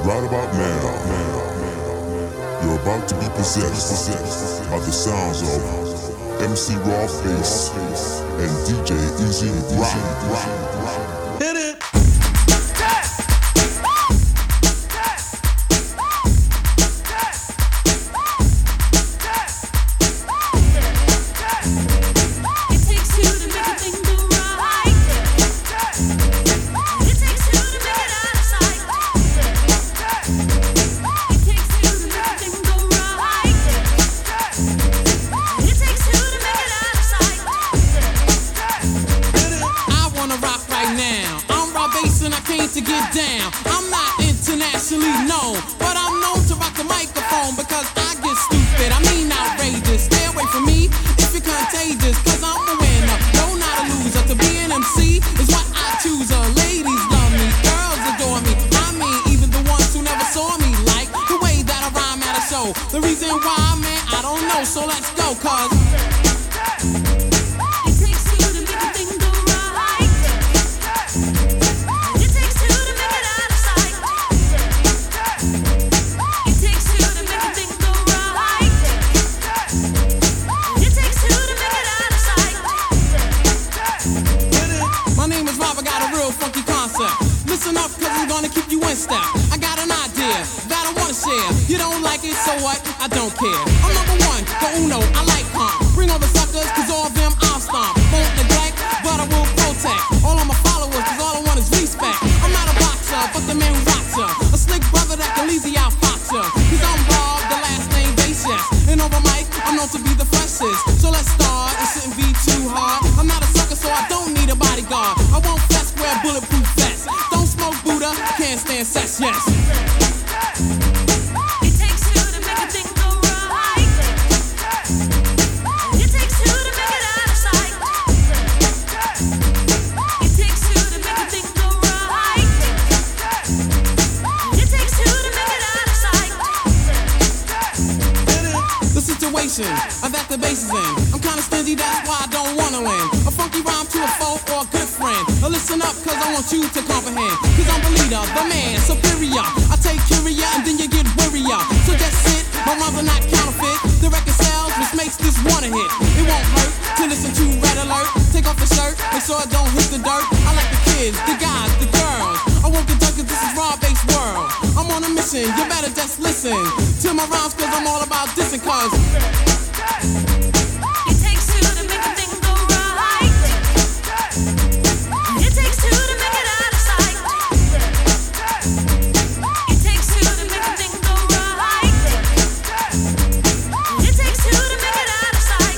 Right about now, you're about to be possessed by the sounds of MC Raw Face and DJ Easy Rock. Hit it! To get down, I'm not internationally known, but I'm known to rock the microphone because I get stupid, I mean outrageous. Stay away from me if you're contagious, cause I'm a winner, no not a loser. To be an MC is what I choose. Ladies love me, girls adore me, I mean even the ones who never saw me, like the way that I rhyme at a show. The reason why, man, I don't know, so let's go, cause listen up, cause I'm gonna keep you in step. I got an idea that I wanna share. You don't like it, so what? I don't care. I'm number one, the uno, I like calm. Bring all the suckers, cause all of them I'll stomp. Won't neglect, but I will protect all of my followers, cause all I want is respect. I'm not a boxer, but the man who rocks ya. A slick brother that can easy out fox ya. Cause I'm Bob, the last name base, yes. And over mic, I'm known to be the freshest. So let's start, it shouldn't be too hard. I'm not a sucker, so I don't need a bodyguard. I won't fess, wear bulletproof vests. Don't smoke Buddha, can't stand sex, yes. It takes two to make a thing go right. It takes two to make it out of sight. It takes two to make a thing go right. It takes two to make it out of sight. The situation that the bass is in, I'm kinda stingy, that's why I don't wanna win. A funky rhyme to a foe or a good friend. Listen up, cause I want you to comprehend. Cause I'm the leader, the man, superior. I take curia and then you get wearier. So just sit, my rhymes are not counterfeit. The record sells, which makes this one a hit. It won't hurt to listen to Red Alert. Take off the shirt, make sure it don't hit the dirt. I like the kids, the guys, the girls. I won't get done cause this is raw-based world. I'm on a mission, you better just listen to my rhymes cause I'm all about dissing cause it takes two to make a thing go right. It takes two to make it out of sight. It takes two to make a thing go right. It takes two to make it out of sight.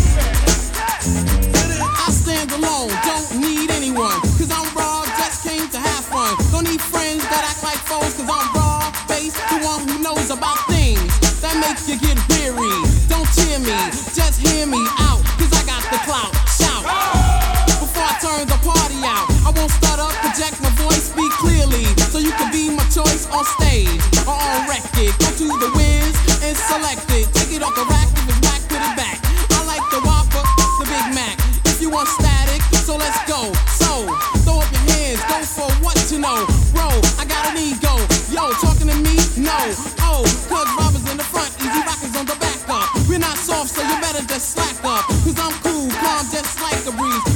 I stand alone, don't need anyone. Cause I'm raw, just came to have fun. Don't need friends that act like foes. Cause I'm raw, based, the one who knows about things that make you get weary. Don't cheer me, just hear me out. Cause I got the clout, shout. Before I turn the party out, I won't stutter, project my voice, speak clearly. So you can be my choice on stage or on record. Go to the Wiz and select it. Take it off the rack, if it's whack, put it back. I like the Whopper, the Big Mac. If you want static, so let's go. So, throw up your hands, go for what you know. Bro, I got an ego. Yo, talking to me? No. Oh, cause Robbers in the front, Easy Rockers on the back up. We're not soft, so you better just slack up. Cause I'm cool, calm, just like a breeze.